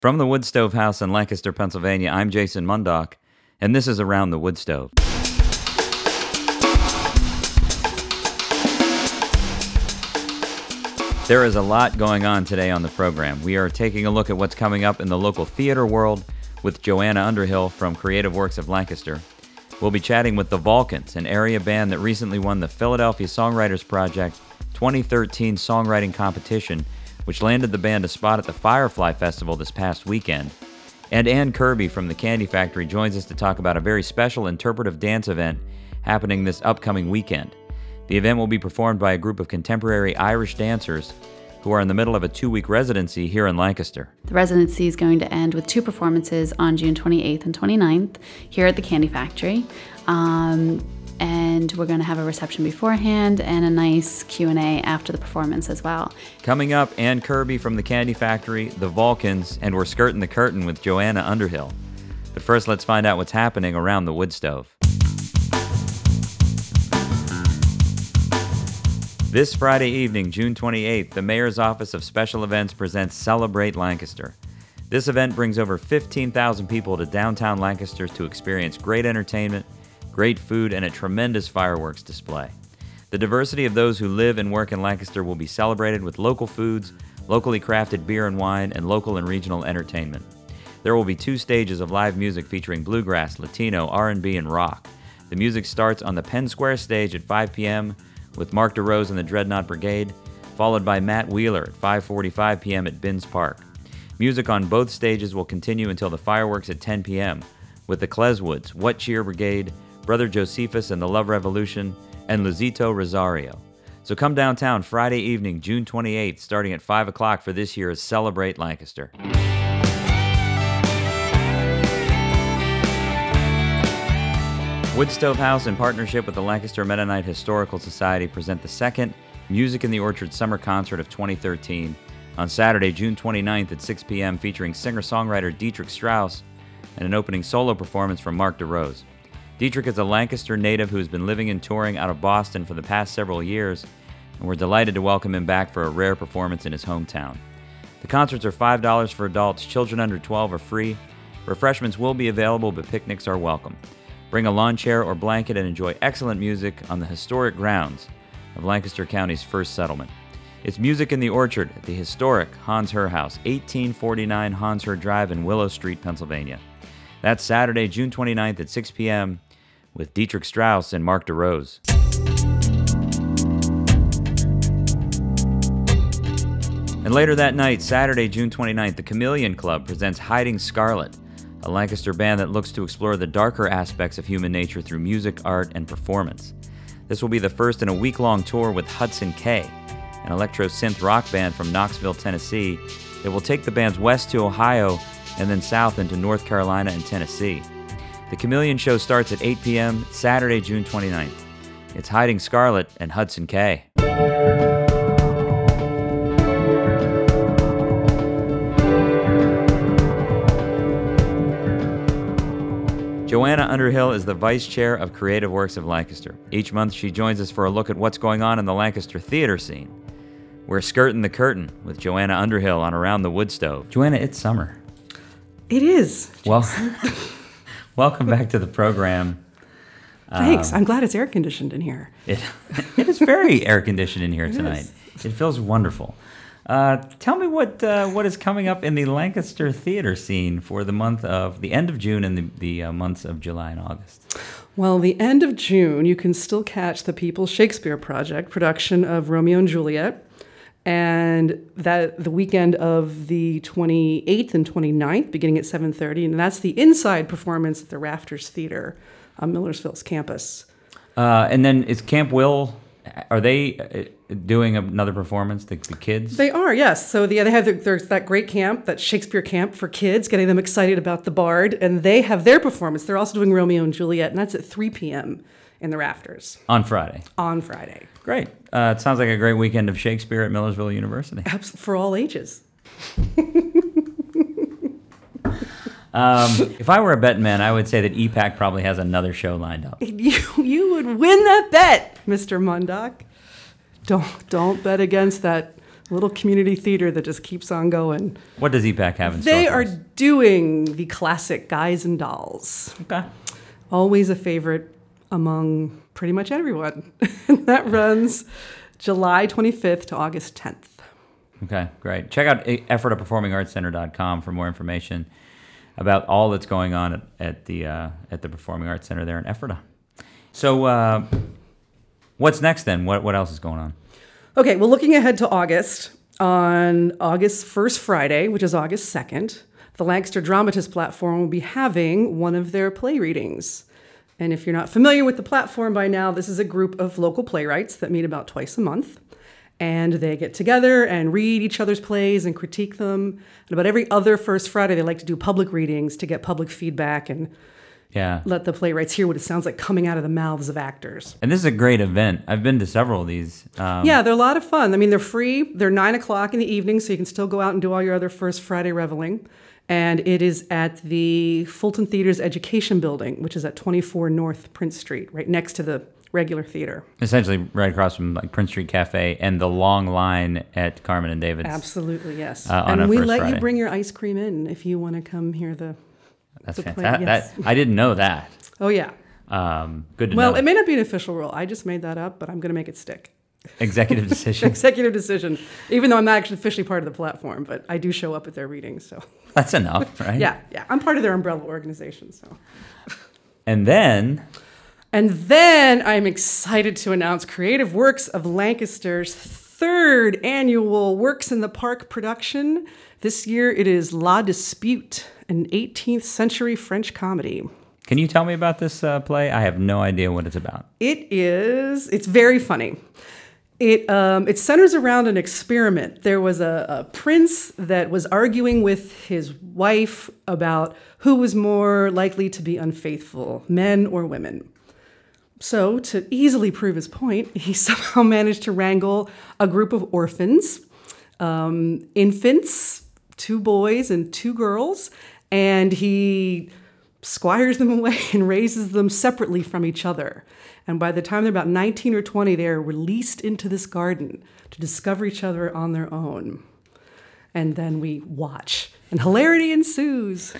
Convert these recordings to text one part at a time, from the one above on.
From the Woodstove House in Lancaster, Pennsylvania, I'm Jason Mundock, and this is Around the Woodstove. There is a lot going on today on the program. We are taking a look at what's coming up in the local theater world with Joanna Underhill from Creative Works of Lancaster. We'll be chatting with the Vulcans, an area band that recently won the Philadelphia Songwriters Project 2013 songwriting competition, which landed the band a spot at the Firefly Festival this past weekend. And Ann Kirby from the Candy Factory joins us to talk about a very special interpretive dance event happening this upcoming weekend. The event will be performed by a group of contemporary Irish dancers who are in the middle of a 2-week residency here in Lancaster. The residency is going to end with 2 performances on June 28th and 29th here at the Candy Factory. And we're going to have a reception beforehand and a nice Q&A after the performance as well. Coming up, Ann Kirby from the Candy Factory, the Vulcans, and we're skirting the curtain with Joanna Underhill. But first, let's find out what's happening around the Woodstove. This Friday evening, June 28th, the Mayor's Office of Special Events presents Celebrate Lancaster. This event brings over 15,000 people to downtown Lancaster to experience great entertainment, great food, and a tremendous fireworks display. The diversity of those who live and work in Lancaster will be celebrated with local foods, locally crafted beer and wine, and local and regional entertainment. There will be 2 stages of live music featuring bluegrass, Latino, R&B, and rock. The music starts on the Penn Square stage at 5 p.m., with Mark DeRose and the Dreadnought Brigade, followed by Matt Wheeler at 5:45 p.m. at Binns Park. Music on both stages will continue until the fireworks at 10 p.m., with the Kleswoods, What Cheer Brigade, Brother Josephus and the Love Revolution, and Luzito Rosario. So come downtown Friday evening, June 28th, starting at 5 o'clock for this year's Celebrate Lancaster. Woodstove House, in partnership with the Lancaster Mennonite Historical Society, present the second Music in the Orchard Summer Concert of 2013 on Saturday, June 29th at 6 p.m., featuring singer-songwriter Dietrich Strauss and an opening solo performance from Mark DeRose. Dietrich is a Lancaster native who has been living and touring out of Boston for the past several years, and we're delighted to welcome him back for a rare performance in his hometown. The concerts are $5 for adults. Children under 12 are free. Refreshments will be available, but picnics are welcome. Bring a lawn chair or blanket and enjoy excellent music on the historic grounds of Lancaster County's first settlement. It's Music in the Orchard at the historic Hans Herr House, 1849 Hans Herr Drive in Willow Street, Pennsylvania. That's Saturday, June 29th at 6 p.m. with Dietrich Strauss and Mark DeRose. And later that night, Saturday, June 29th, the Chameleon Club presents Hiding Scarlet, a Lancaster band that looks to explore the darker aspects of human nature through music, art, and performance. This will be the first in a week-long tour with Hudson K, an electro-synth rock band from Knoxville, Tennessee, that will take the bands west to Ohio and then south into North Carolina and Tennessee. The Chameleon show starts at 8 p.m. Saturday, June 29th. It's Hiding Scarlet and Hudson K. Joanna Underhill is the Vice Chair of Creative Works of Lancaster. Each month she joins us for a look at what's going on in the Lancaster theater scene. We're skirting the curtain with Joanna Underhill on Around the Woodstove. Joanna, it's summer. It is. Well, welcome back to the program. Thanks. I'm glad it's air conditioned in here. It is very air conditioned in here tonight. It feels wonderful. Tell me what is coming up in the Lancaster theater scene for the end of June and the months of July and August. Well, the end of June, you can still catch the People's Shakespeare Project production of Romeo and Juliet, and that the weekend of the 28th and 29th, beginning at 7:30, and that's the inside performance at the Rafters Theater on Millersville's campus. And then is Camp Will? Are they doing another performance, the kids? They are, yes. So they have there's that great camp, that Shakespeare camp for kids, getting them excited about the Bard, and they have their performance. They're also doing Romeo and Juliet, and that's at 3 p.m. in the Rafters. On Friday. On Friday. Great. It sounds like a great weekend of Shakespeare at Millersville University. For all ages. If I were a betting man, I would say that EPAC probably has another show lined up. You would win that bet, Mr. Mundock. Don't bet against that little community theater that just keeps on going. What does EPAC have in store They for are us? doing the classic Guys and Dolls. Okay. Always a favorite among pretty much everyone. And that runs July 25th to August 10th. Okay, great. Check out EffortaPerformingArtsCenter.com for more information about all that's going on at the Performing Arts Center there in Ephrata. So what's next then? What else is going on? Okay, well, looking ahead to August, on August 1st Friday, which is August 2nd, the Lancaster Dramatist platform will be having one of their play readings. And if you're not familiar with the platform by now, this is a group of local playwrights that meet about twice a month. And they get together and read each other's plays and critique them. And about every other first Friday, they like to do public readings to get public feedback and let the playwrights hear what it sounds like coming out of the mouths of actors. And this is a great event. I've been to several of these. Yeah, they're a lot of fun. I mean, they're free. They're 9 o'clock in the evening, so you can still go out and do all your other first Friday reveling. And it is at the Fulton Theater's Education Building, which is at 24 North Prince Street, right next to the regular theater. Essentially right across from like Prince Street Cafe and the long line at Carmen and David's. Absolutely, yes. On and we first let Friday. you bring your ice cream in if you want to come hear the That's the play. fantastic. Yes. I didn't know that. Oh, yeah. Good to know. Well, it may not be an official rule. I just made that up, but I'm going to make it stick. Executive decision. Executive decision, even though I'm not actually officially part of the platform, but I do show up at their readings. So That's enough, right? yeah, I'm part of their umbrella organization. So. And then I'm excited to announce Creative Works of Lancaster's third annual Works in the Park production. This year it is La Dispute, an 18th century French comedy. can you tell me about this play? I have no idea what it's about. It's very funny. It centers around an experiment. There was a prince that was arguing with his wife about who was more likely to be unfaithful, men or women. So, to easily prove his point, he somehow managed to wrangle a group of orphans, infants, 2 boys and 2 girls, and he squires them away and raises them separately from each other. And by the time they're about 19 or 20, they are released into this garden to discover each other on their own. And then we watch, and hilarity ensues.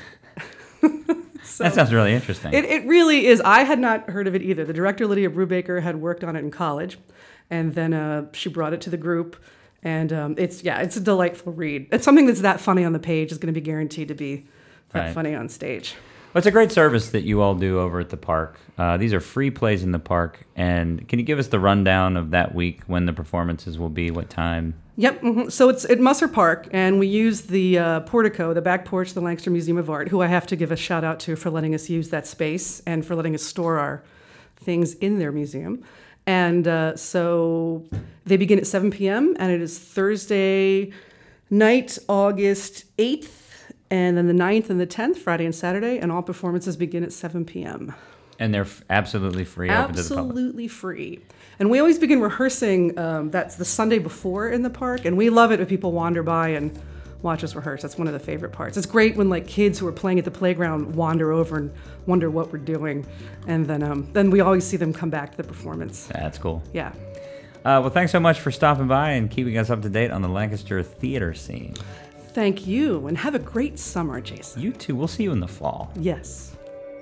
So, That sounds really interesting. it really is. I had not heard of it either. The director, Lydia Brubaker, had worked on it in college, and then she brought it to the group. And it's a delightful read. It's something that's that funny on the page is going to be guaranteed to be that funny on stage. Well, it's a great service that you all do over at the park. These are free plays in the park. And can you give us the rundown of that week, when the performances will be, what time? Yep. Mm-hmm. So it's at Musser Park, and we use the portico, the back porch of the Lancaster Museum of Art, who I have to give a shout out to for letting us use that space and for letting us store our things in their museum. And so they begin at 7 p.m., and it is Thursday night, August 8th, and then the 9th and the 10th, Friday and Saturday, and all performances begin at 7 p.m. And they're absolutely free, open to the public. Absolutely free. And we always begin rehearsing, that's the Sunday before in the park, and we love it when people wander by and watch us rehearse. That's one of the favorite parts. It's great when like kids who are playing at the playground wander over and wonder what we're doing, and then we always see them come back to the performance. That's cool. Yeah. Well, thanks so much for stopping by and keeping us up to date on the Lancaster theater scene. Thank you, and have a great summer, Jason. You too. We'll see you in the fall. Yes.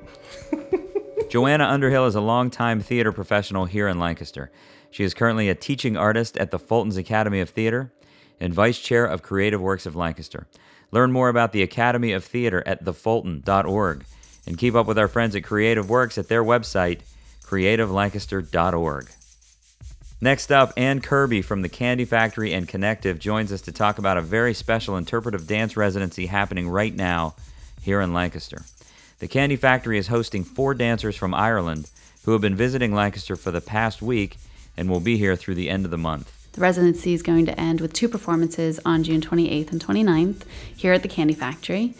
Joanna Underhill is a longtime theater professional here in Lancaster. She is currently a teaching artist at the Fulton's Academy of Theater and vice chair of Creative Works of Lancaster. Learn more about the Academy of Theater at thefulton.org and keep up with our friends at Creative Works at their website, creativelancaster.org. Next up, Ann Kirby from the Candy Factory and Connective joins us to talk about a very special interpretive dance residency happening right now here in Lancaster. The Candy Factory is hosting 4 dancers from Ireland who have been visiting Lancaster for the past week and will be here through the end of the month. The residency is going to end with 2 performances on June 28th and 29th here at the Candy Factory.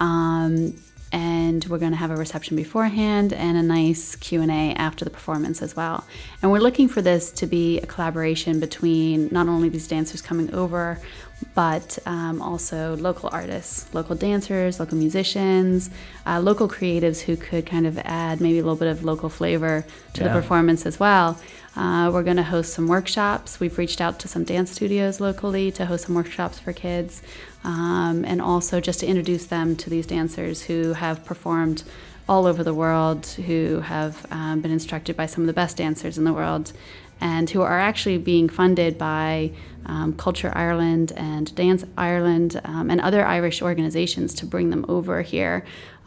And we're going to have a reception beforehand and a nice Q&A after the performance as well. And we're looking for this to be a collaboration between not only these dancers coming over but also local artists, local dancers, local musicians, local creatives who could kind of add maybe a little bit of local flavor to the performance as well. We're going to host some workshops. We've reached out to some dance studios locally to host some workshops for kids, and also just to introduce them to these dancers who have performed all over the world, who have been instructed by some of the best dancers in the world, and who are actually being funded by Culture Ireland and Dance Ireland and other Irish organizations to bring them over here.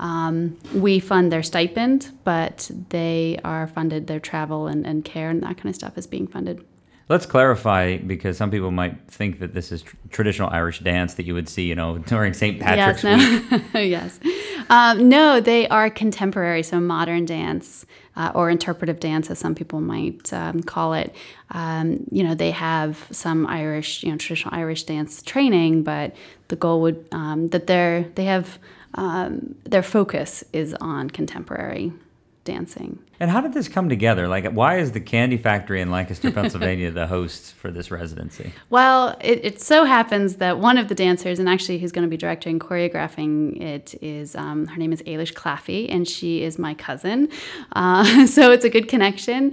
We fund their stipend, but they are funded, their travel and care and that kind of stuff is being funded. Let's clarify, because some people might think that this is traditional Irish dance that you would see, during St. Patrick's Week. Yes. No, they are contemporary, so modern dance or interpretive dance, as some people might call it. They have some Irish, traditional Irish dance training, but the goal would that their focus is on contemporary dancing. And how did this come together? Like, why is the Candy Factory in Lancaster, Pennsylvania, the host for this residency? Well, it so happens that one of the dancers, and actually who's going to be directing and choreographing it, is her name is Ailish Claffey, and she is my cousin. So it's a good connection.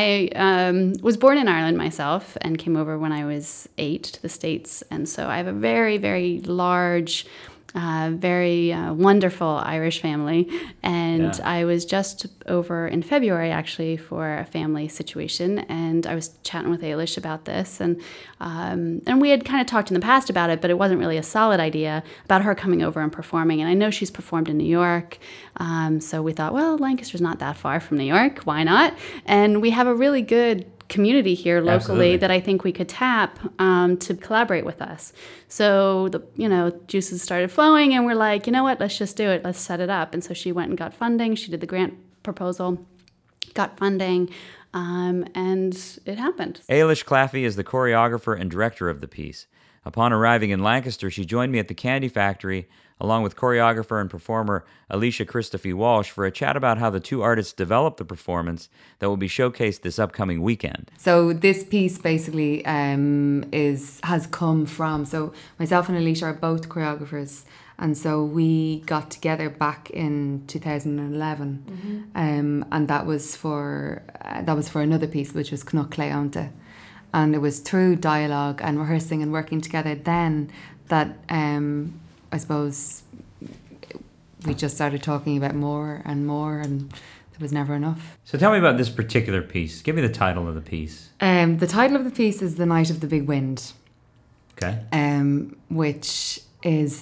I was born in Ireland myself and came over when I was 8 to the States, and so I have a very, very large, very wonderful Irish family, and I was just over in February actually for a family situation, and I was chatting with Ailish about this, and we had kind of talked in the past about it, but it wasn't really a solid idea about her coming over and performing. And I know she's performed in New York, so we thought, well, Lancaster's not that far from New York, why not? And we have a really good community here locally. Absolutely. That I think we could tap to collaborate with us. So the juices started flowing, and we're like, you know what, let's just do it. Let's set it up. And so she went and got funding. She did the grant proposal, got funding, and it happened. Ailish Claffey is the choreographer and director of the piece. Upon arriving in Lancaster, she joined me at the Candy Factory along with choreographer and performer Alicia Christophe Walsh for a chat about how the two artists developed the performance that will be showcased this upcoming weekend. So this piece basically has come from, so myself and Alicia are both choreographers, and so we got together back in 2011, and that was for another piece, which was Cnoc Cleonte. And it was through dialogue and rehearsing and working together then that I suppose we just started talking about more, and there was never enough. So tell me about this particular piece. Give me the title of the piece. The title of the piece is The Night of the Big Wind. Okay. Which is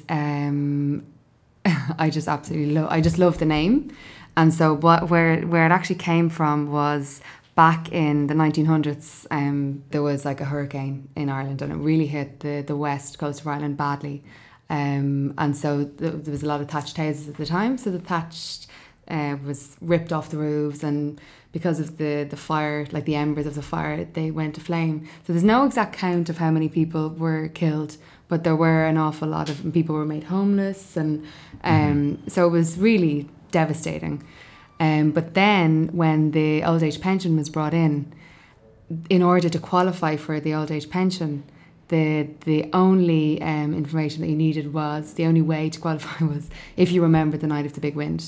I just absolutely love the name. And so where it actually came from was back in the 1900s, there was like a hurricane in Ireland, and it really hit the west coast of Ireland badly. And so there was a lot of thatched houses at the time, so the thatched was ripped off the roofs, and because of the fire, like the embers of the fire, they went to flame. So there's no exact count of how many people were killed, but there were an awful lot of people were made homeless, and so it was really devastating. But then when the old age pension was brought in order to qualify for the old age pension, the only information that you needed was, the only way to qualify was if you remember the night of the big wind.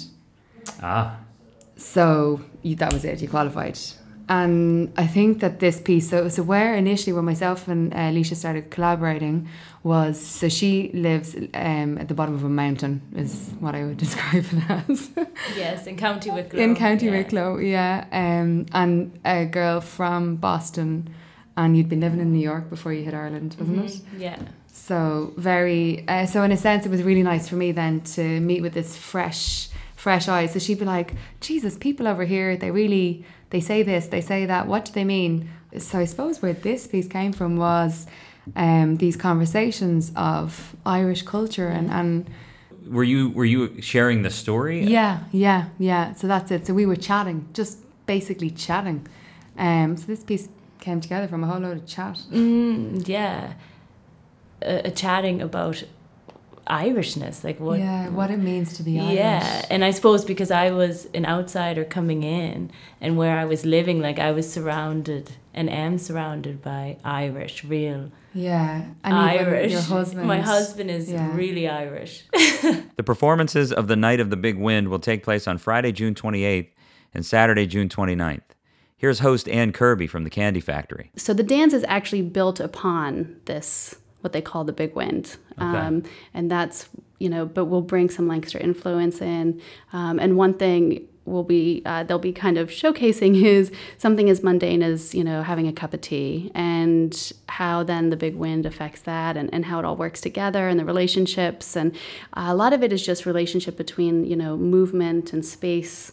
So that was it, you qualified. And I think that this piece, so where initially when myself and Alicia started collaborating was, so she lives at the bottom of a mountain is what I would describe it as. Yes, in County Wicklow. In County Wicklow, yeah. And a girl from Boston, and you'd been living in New York before you hit Ireland, wasn't it? Yeah. So so in a sense it was really nice for me then to meet with this fresh eyes. So she'd be like, Jesus, people over here, they say this, they say that, what do they mean? So I suppose where this piece came from was these conversations of Irish culture and Were you sharing the story? Yeah. So that's it. So we were chatting, just basically chatting. So this piece came together from a whole load of chat. Yeah. A chatting about Irishness, like what it means to be Irish. Yeah, and I suppose because I was an outsider coming in, and where I was living, like I was surrounded and am surrounded by Irish, real Yeah. And even Irish. your husband. My husband is Yeah. really Irish. The performances of the Night of the Big Wind will take place on Friday, June 28th and Saturday, June 29th. Here's host Ann Kirby from the Candy Factory. So the dance is actually built upon this, what they call the Big Wind. Okay. And that's, but we'll bring some Lancaster influence in. And one thing they'll be kind of showcasing is something as mundane as, having a cup of tea, and how then the big wind affects that, and how it all works together, and the relationships. And a lot of it is just relationship between, movement and space.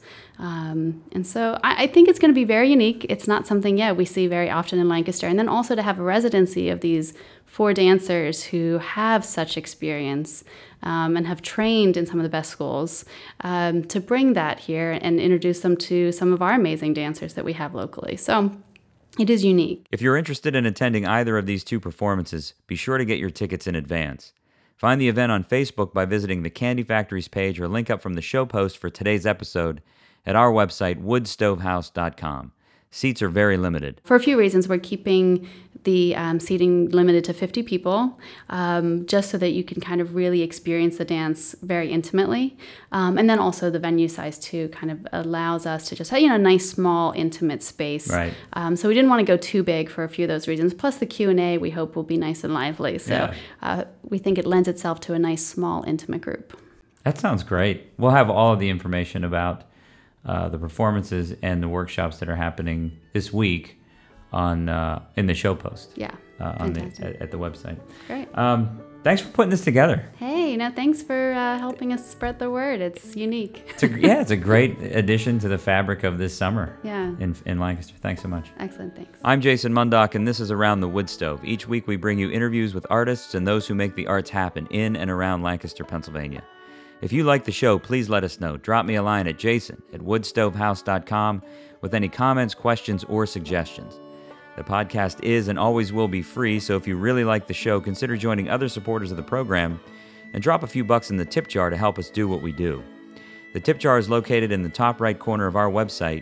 And so I think it's going to be very unique. It's not something, we see very often in Lancaster. And then also to have a residency of these 4 dancers who have such experience and have trained in some of the best schools, to bring that here and introduce them to some of our amazing dancers that we have locally. So it is unique. If you're interested in attending either of these 2 performances, be sure to get your tickets in advance. Find the event on Facebook by visiting the Candy Factory's page or link up from the show post for today's episode at our website, woodstovehouse.com. Seats are very limited. For a few reasons, we're keeping the seating limited to 50 people, just so that you can kind of really experience the dance very intimately. And then also the venue size, too, kind of allows us to just have, a nice, small, intimate space. Right. So we didn't want to go too big for a few of those reasons. Plus the Q&A, we hope, will be nice and lively. So we think it lends itself to a nice, small, intimate group. That sounds great. We'll have all of the information about the performances and the workshops that are happening this week on in the show post. Yeah, at the website. Great. Thanks for putting this together. Hey, thanks for helping us spread the word. It's unique. It's a great addition to the fabric of this summer. Yeah. In Lancaster. Thanks so much. Excellent, thanks. I'm Jason Mundock, and this is Around the Wood Stove. Each week we bring you interviews with artists and those who make the arts happen in and around Lancaster, Pennsylvania. If you like the show, please let us know. Drop me a line at jason@woodstovehouse.com with any comments, questions, or suggestions. The podcast is and always will be free, so if you really like the show, consider joining other supporters of the program and drop a few bucks in the tip jar to help us do what we do. The tip jar is located in the top right corner of our website,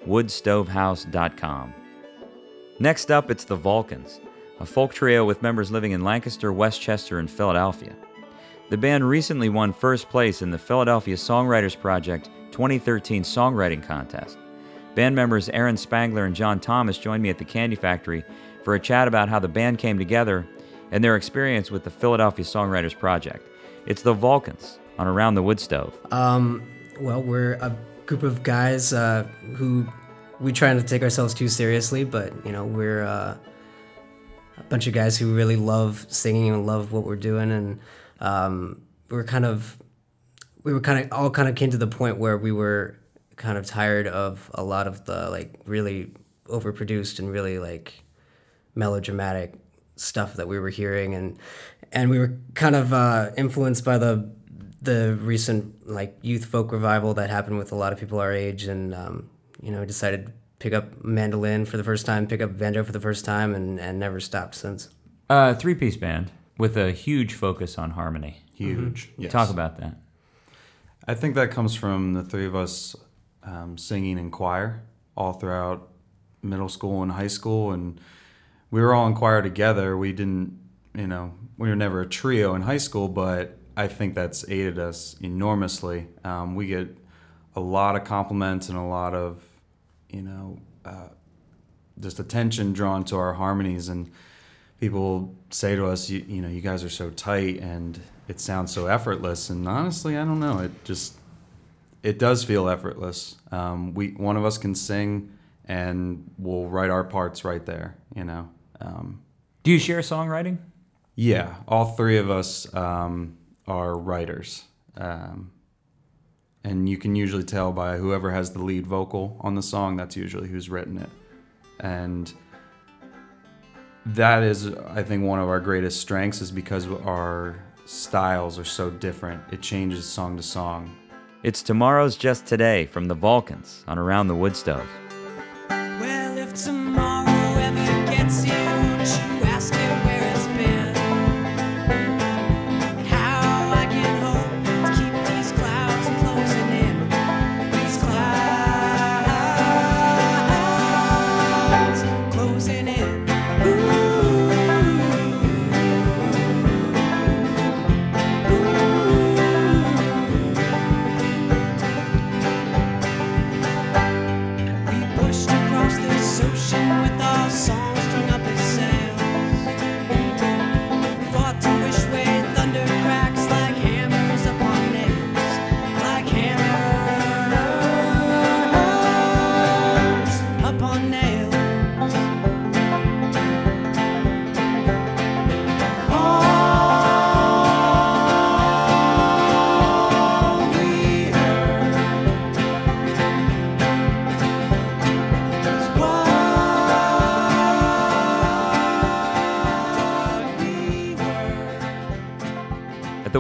woodstovehouse.com. Next up, it's the Vulcans, a folk trio with members living in Lancaster, Westchester, and Philadelphia. The band recently won first place in the Philadelphia Songwriters Project 2013 Songwriting Contest. Band members Aaron Spangler and John Thomas joined me at the Candy Factory for a chat about how the band came together and their experience with the Philadelphia Songwriters Project. It's the Vulcans on Around the Wood Stove. Well, we're a group of guys who we try not to take ourselves too seriously, but we're a bunch of guys who really love singing and love what we're doing, and we all came to the point where we were kind of tired of a lot of the really overproduced and really melodramatic stuff that we were hearing, and we were kind of influenced by the recent youth folk revival that happened with a lot of people our age, and decided to pick up mandolin for the first time, pick up banjo for the first time, and never stopped since. 3-piece band with a huge focus on harmony. Huge. Mm-hmm. Yes. Talk about that. I think that comes from the 3 of us singing in choir all throughout middle school and high school, and we were all in choir together. We didn't, we were never a trio in high school, but I think that's aided us enormously. We get a lot of compliments and a lot of, just attention drawn to our harmonies, and people say to us, you guys are so tight and it sounds so effortless. And honestly, I don't know. It does feel effortless. One of us can sing, and we'll write our parts right there. Do you share songwriting? Yeah, all 3 of us are writers, and you can usually tell by whoever has the lead vocal on the song. That's usually who's written it, and that is, I think, one of our greatest strengths, is because our styles are so different. It changes song to song. It's Tomorrow's Just Today from the Vulcans on Around the Wood Stove. Well, if tomorrow ever gets you, won't you ask it where it's been? And how I can hope to keep these clouds from closing in. These clouds closing in. Ooh.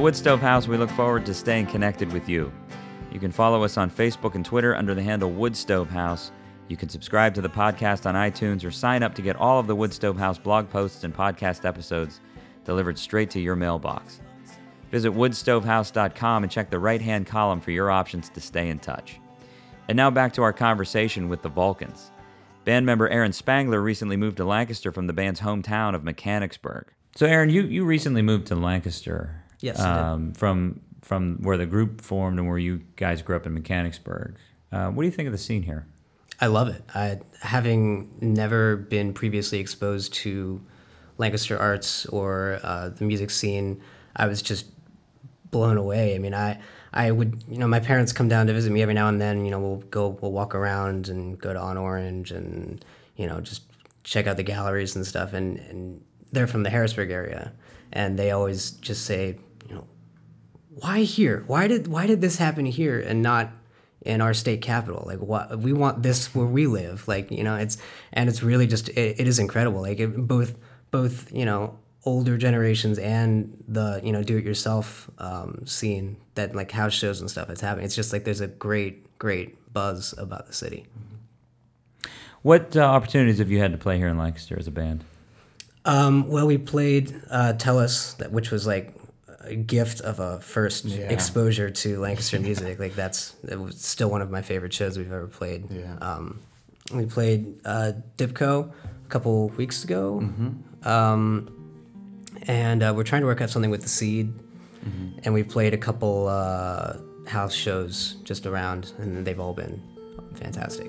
Woodstove House, we look forward to staying connected with you. You can follow us on Facebook and Twitter under the handle Woodstove House. You can subscribe to the podcast on iTunes or sign up to get all of the Woodstove House blog posts and podcast episodes delivered straight to your mailbox. Visit woodstovehouse.com and check the right-hand column for your options to stay in touch. And now back to our conversation with the Vulcans. Band member Aaron Spangler recently moved to Lancaster from the band's hometown of Mechanicsburg. So Aaron, you recently moved to Lancaster. Yes, I did. From where the group formed and where you guys grew up in Mechanicsburg. What do you think of the scene here? I love it. Having never been previously exposed to Lancaster arts or the music scene, I was just blown away. I mean, I would, my parents come down to visit me every now and then. We'll walk around and go to On Orange and, just check out the galleries and stuff. And they're from the Harrisburg area, and they always just say, why here? Why did this happen here and not in our state capital? Like, what we want this where we live. Like, it's really just it is incredible. Like both older generations and the do-it-yourself scene that like house shows and stuff that's happening. It's just like there's a great buzz about the city. What opportunities have you had to play here in Lancaster as a band? Well, we played Tellus, which was like a gift of a first exposure to Lancaster music. Like it was still one of my favorite shows we've ever played. Yeah. We played Dipco a couple weeks ago. Mm-hmm. And we're trying to work out something with The Seed. Mm-hmm. And we played a couple house shows just around, and they've all been fantastic.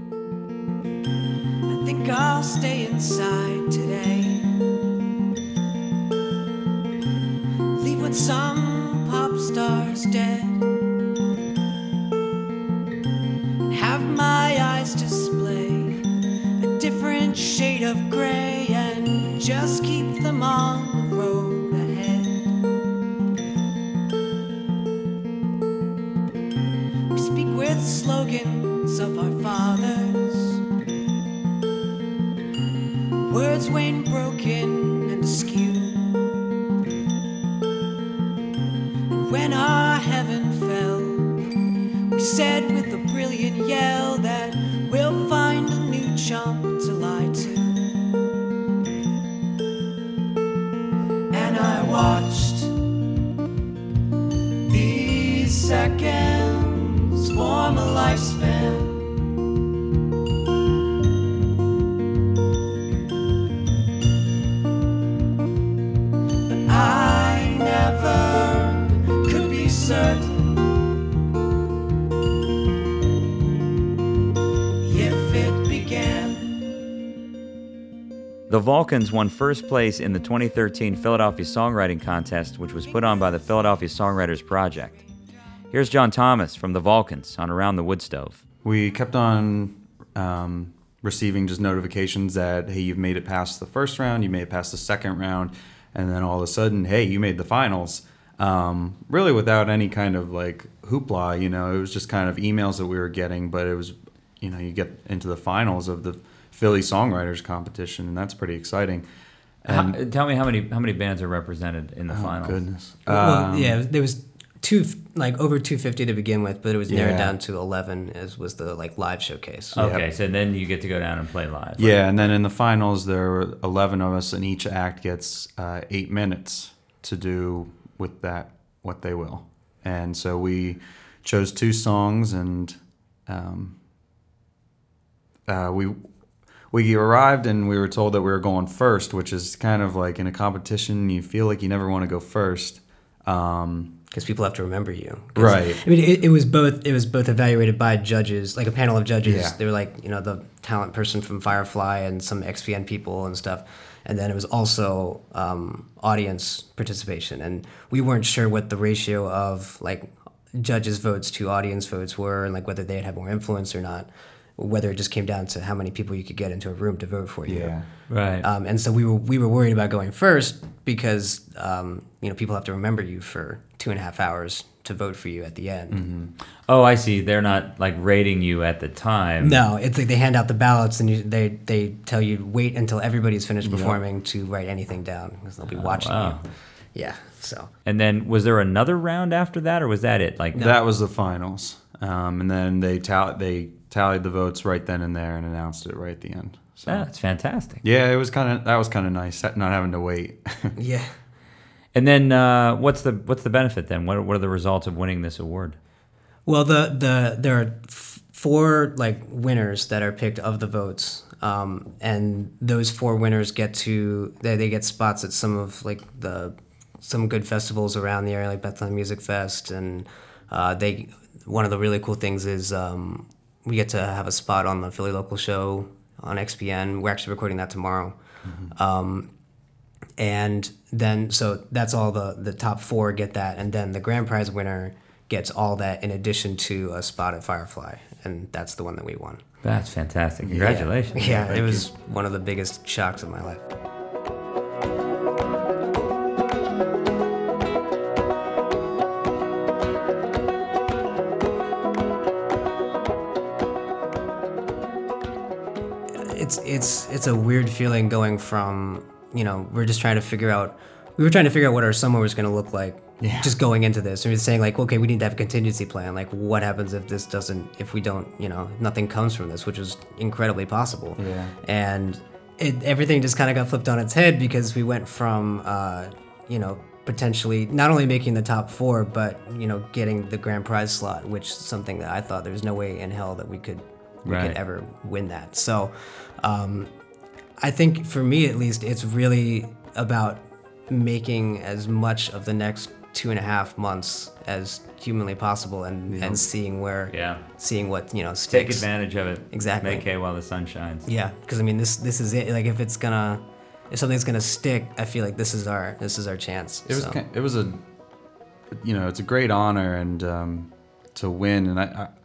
I think I'll stay inside today. Leave with some pop stars dead. And have my eyes display a different shade of gray, and just keep them on the road ahead. We speak with slogans of our fathers, words wane broken and askew. And when our heaven fell, we said with a brilliant yell that we'll find a new chump to lie to. And I watched these seconds form a lifespan. I never could be certain if it began. The Vulcans won first place in the 2013 Philadelphia Songwriting Contest, which was put on by the Philadelphia Songwriters Project. Here's John Thomas from the Vulcans on Around the Woodstove. We kept on receiving just notifications that, hey, you've made it past the first round, you made it past the second round, and then all of a sudden, hey, you made the finals. Really without any kind of like hoopla, it was just kind of emails that we were getting, but it was, you get into the finals of the Philly Songwriters Competition, and that's pretty exciting. And Tell me how many bands are represented in the finals? Goodness. There was over 250 to begin with, but it was narrowed down to 11 as was the live showcase. Okay, so then you get to go down and play live. Yeah, and then in the finals there were 11 of us, and each act gets 8 minutes to do with that what they will. And so we chose 2 songs, and we arrived and we were told that we were going first, which is kind of like in a competition you feel like you never want to go first. Because people have to remember you. Right. I mean, it was both evaluated by judges, like a panel of judges. Yeah. They were like, the talent person from Firefly and some XPN people and stuff. And then it was also audience participation. And we weren't sure what the ratio of judges' votes to audience votes were, and whether they'd have more influence or not. Whether it just came down to how many people you could get into a room to vote for you. Yeah. Right. And so we were worried about going first because people have to remember you for 2.5 hours to vote for you at the end. Mm-hmm. Oh, I see. They're not rating you at the time. No, it's like they hand out the ballots and they tell you wait until everybody's finished performing to write anything down because they'll be watching you. Yeah. So And then was there another round after that, or was that it? Like That was the finals, and then they tallied the votes right then and there and announced it right at the end. So that's fantastic. yeah, that was kind of nice, not having to wait. yeah. And then what's the benefit then? What are the results of winning this award? Well, there are four like winners that are picked of the votes, and those four winners get to they get spots at some of like some good festivals around the area, like Bethlehem Music Fest, and one of the really cool things is we get to have a spot on the Philly Local Show on XPN. We're actually recording that tomorrow. And then, so that's all the top four get that. And then the grand prize winner gets all that in addition to a spot at Firefly. And that's the one that we won. That's fantastic. Congratulations. Yeah, it was one of the biggest shocks of my life. It's a weird feeling going from, we were trying to figure out what our summer was going to look like. Yeah. Just going into this. And we were saying like, okay, we need to have a contingency plan. Like what happens if we don't, nothing comes from this, which was incredibly possible. Yeah. And everything just kind of got flipped on its head because we went from, potentially not only making the top four, but, getting the grand prize slot, which is something that I thought there's no way in hell that we could ever win that. So I think for me at least, it's really about making as much of the next 2.5 months as humanly possible and seeing what sticks. Take advantage of it. Exactly. Make hay while the sun shines. Yeah, because I mean this is it. Like if something's gonna stick, I feel like this is our chance. It was it's a great honor and to win, and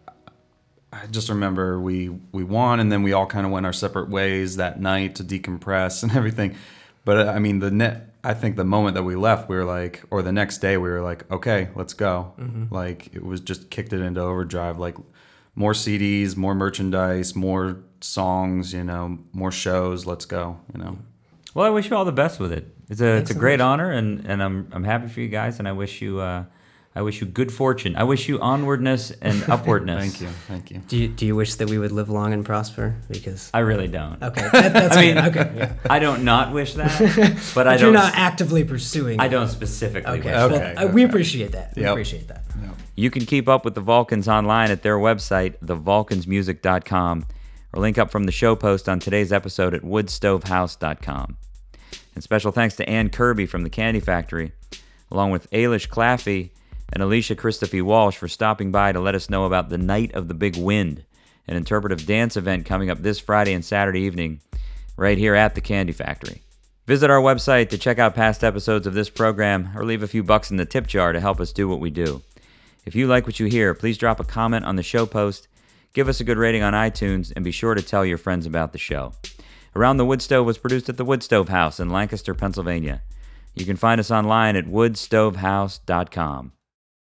I just remember we won, and then we all kind of went our separate ways that night to decompress and everything. But I mean, I think the moment that we left, we were like, or the next day, we were like, okay, let's go. Mm-hmm. Like it was just kicked it into overdrive. Like more CDs, more merchandise, more songs, more shows. Let's go. Well, I wish you all the best with it. It's a great honor, and I'm happy for you guys, and I wish you good fortune. I wish you onwardness and upwardness. Thank you. Do you wish that we would live long and prosper? Because I really don't. Okay, that's okay. Yeah. I don't not wish that, but I don't. You're not actively pursuing. I don't specifically wish that. Okay. We appreciate that. We appreciate that. Yep. You can keep up with the Vulcans online at their website, thevulcansmusic.com, or link up from the show post on today's episode at woodstovehouse.com. And special thanks to Ann Kirby from the Candy Factory, along with Ailish Claffey and Alicia Christophe Walsh for stopping by to let us know about the Night of the Big Wind, an interpretive dance event coming up this Friday and Saturday evening right here at the Candy Factory. Visit our website to check out past episodes of this program or leave a few bucks in the tip jar to help us do what we do. If you like what you hear, please drop a comment on the show post, give us a good rating on iTunes, and be sure to tell your friends about the show. Around the Wood Stove was produced at the Wood Stove House in Lancaster, Pennsylvania. You can find us online at woodstovehouse.com.